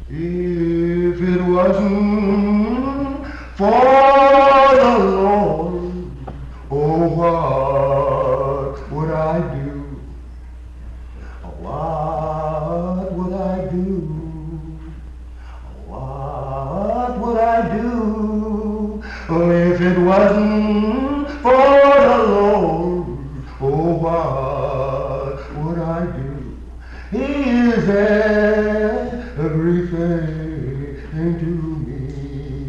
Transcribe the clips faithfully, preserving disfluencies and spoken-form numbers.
If it wasn't for the Lord, oh, what would I do? What would I do? What would I do? Oh, if it wasn't for the Lord, oh, what would I do? He is everything to me.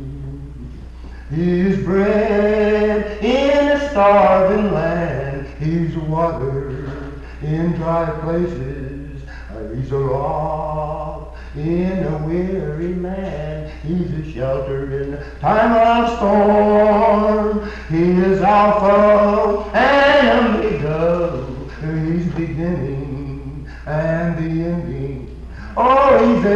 He's bread in a starving land. He's water in dry places. He's a rock in a weary man. He's a shelter in time of storm. He is Alpha and Omega. He's beginning and the ending. Oh, he's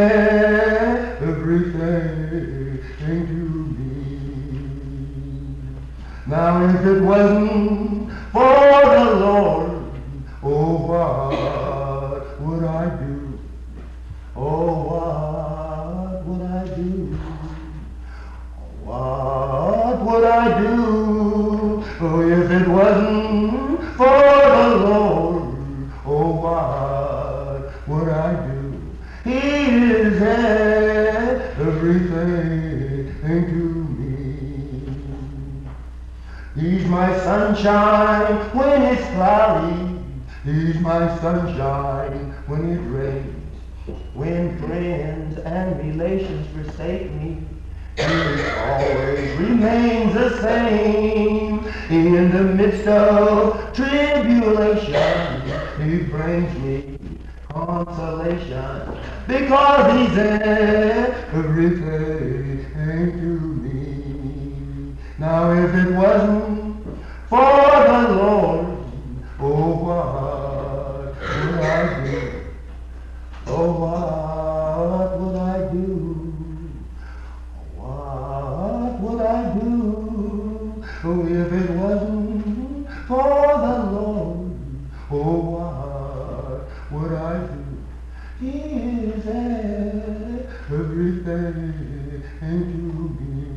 everything to me. Now if it wasn't for the Lord, oh, what would I do? Oh, what would I do? What would I do? Oh, if it wasn't for the Lord, oh, what would I do? He is everything to me. He's my sunshine when it's cloudy. He's my sunshine when it rains. When friends and relations forsake me, He always remains the same. In the midst of tribulation, He brings me consolation, because He's everything to me. Now if it wasn't for the Lord, oh, what would I do? Oh, what would I do? What would I do? Oh, if it wasn't for the Lord, oh, what would I do? He is everything to me.